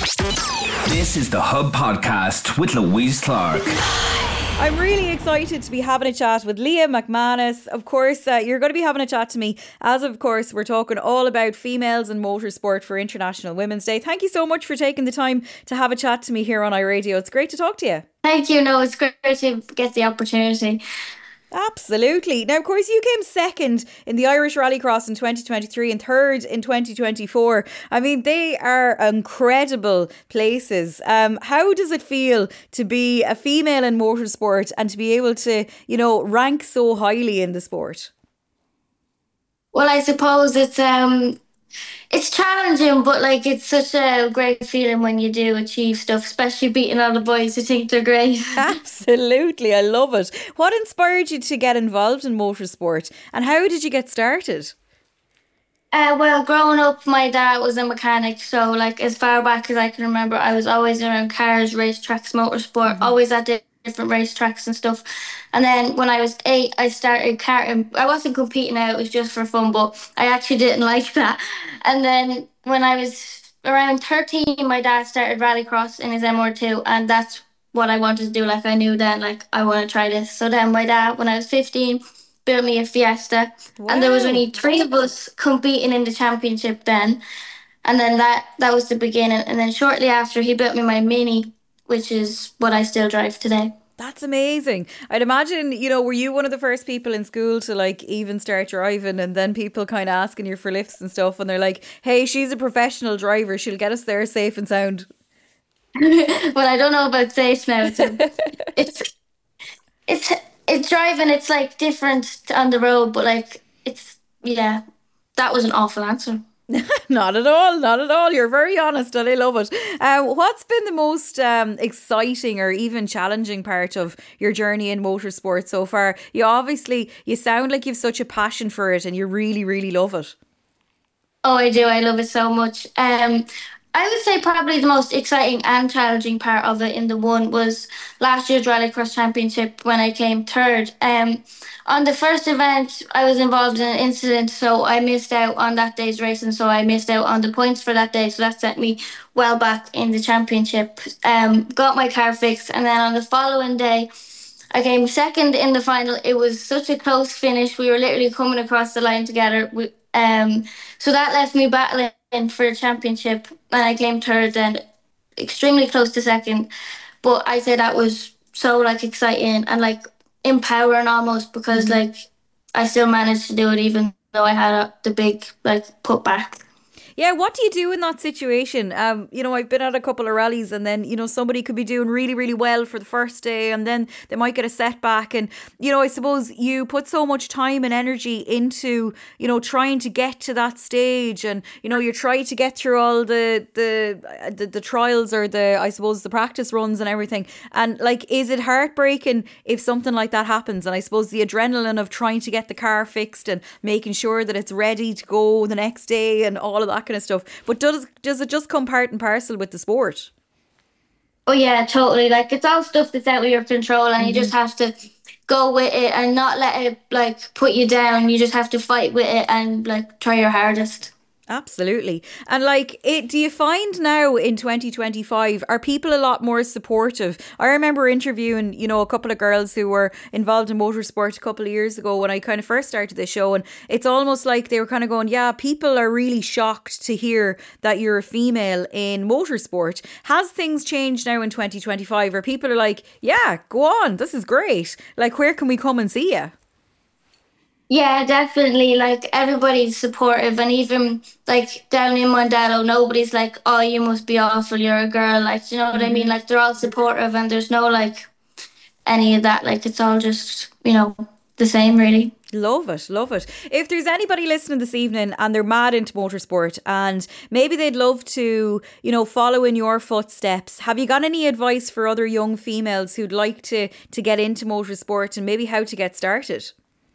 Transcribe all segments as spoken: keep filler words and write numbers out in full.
This is the Hub Podcast with Louise Clark. I'm really excited to be having a chat with Leah McManus. Of course, uh, you're going to be having a chat to me as, of course, we're talking all about females and motorsport for International Women's Day. Thank you so much for taking the time to have a chat to me here on iRadio. It's great to talk to you. Thank you. No, it's great to get the opportunity. Absolutely. Now, of course, you came second in the Irish Rallycross in twenty twenty-three and third in twenty twenty-four. I mean, they are incredible places. Um, how does it feel to be a female in motorsport and to be able to, you know, rank so highly in the sport? Well, I suppose it's um, it's challenging, but like it's such a great feeling when you do achieve stuff, especially beating all the boys who think they're great. Absolutely, I love it. What inspired you to get involved in motorsport, and how did you get started? Uh, well, growing up, my dad was a mechanic, so like as far back as I can remember, I was always around cars, racetracks, motorsport, mm-hmm. always at di- different racetracks and stuff. And then when I was eight, I started karting. I wasn't competing out, it was just for fun, but I actually didn't like that. And then when I was around thirteen, my dad started rallycross in his M R two, and that's what I wanted to do. Like I knew then, like I want to try this. So then my dad, when I was fifteen, built me a Fiesta. Wow. And there was only three of us competing in the championship then. And then that, that was the beginning. And then shortly after, he built me my Mini, which is what I still drive today. That's amazing. I'd imagine, you know, were you one of the first people in school to like even start driving, and then people kind of asking you for lifts and stuff, and they're like, hey, she's a professional driver, she'll get us there safe and sound? Well, I don't know about safe now. It's it's, it's it's driving, it's like different on the road, but like it's, yeah, that was an awful answer. Not at all, not at all. You're very honest and I love it. Uh, what's been the most um, exciting or even challenging part of your journey in motorsport so far? You obviously, you sound like you've such a passion for it and you really, really love it. Oh, I do. I love it so much. Um, I would say probably the most exciting and challenging part of it in the one was last year's Rallycross Championship when I came third. Um, on the first event, I was involved in an incident, so I missed out on that day's racing, so I missed out on the points for that day, so that set me well back in the championship. Um, got my car fixed, and then on the following day, I came second in the final. It was such a close finish. We were literally coming across the line together. We, um, so that left me battling for the championship, and I came third then, extremely close to second. But I say that was so like exciting and like empowering almost, because mm-hmm. like I still managed to do it even though I had a, the big like putback. Yeah, what do you do in that situation? Um, you know, I've been at a couple of rallies and then, you know, somebody could be doing really, really well for the first day and then they might get a setback. And, you know, I suppose you put so much time and energy into, you know, trying to get to that stage and, you know, you try to get through all the, the, the, the trials or the, I suppose, the practice runs and everything. And like, is it heartbreaking if something like that happens? And I suppose the adrenaline of trying to get the car fixed and making sure that it's ready to go the next day and all of that kind of stuff. But does does it just come part and parcel with the sport? Oh yeah, totally. Like it's all stuff that's out of your control, and mm-hmm. you just have to go with it and not let it like put you down. You just have to fight with it and like try your hardest. Absolutely. And like, it, do you find now in twenty twenty-five, are people a lot more supportive? I remember interviewing, you know, a couple of girls who were involved in motorsport a couple of years ago when I kind of first started this show. And it's almost like they were kind of going, yeah, people are really shocked to hear that you're a female in motorsport. Has things changed now in twenty twenty-five where people are like, yeah, go on, this is great. Like, where can we come and see you? Yeah, definitely. Like everybody's supportive, and even like down in Mondello, nobody's like, "Oh, you must be awful. You're a girl." Like, do you know what mm-hmm. I mean? Like they're all supportive, and there's no like any of that. Like it's all just, you know, the same, really. Love it, love it. If there's anybody listening this evening and they're mad into motorsport and maybe they'd love to, you know, follow in your footsteps, have you got any advice for other young females who'd like to to get into motorsport and maybe how to get started?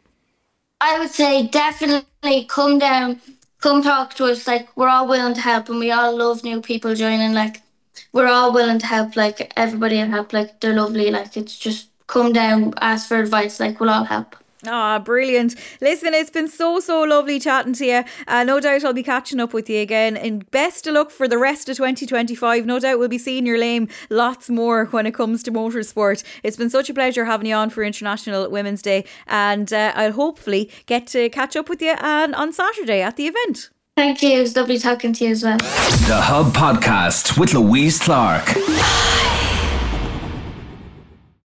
I would say definitely come down, come talk to us. Like, we're all willing to help, and we all love new people joining. Like, we're all willing to help. Like, everybody will help. Like, they're lovely. Like, it's just come down, ask for advice. Like, we'll all help. Ah, brilliant. Listen, it's been so, so lovely chatting to you. Uh, no doubt I'll be catching up with you again. And best of luck for the rest of twenty twenty-five. No doubt we'll be seeing your name lots more when it comes to motorsport. It's been such a pleasure having you on for International Women's Day. And uh, I'll hopefully get to catch up with you and on Saturday at the event. Thank you. It was lovely talking to you as well. The Hub Podcast with Louise Clark.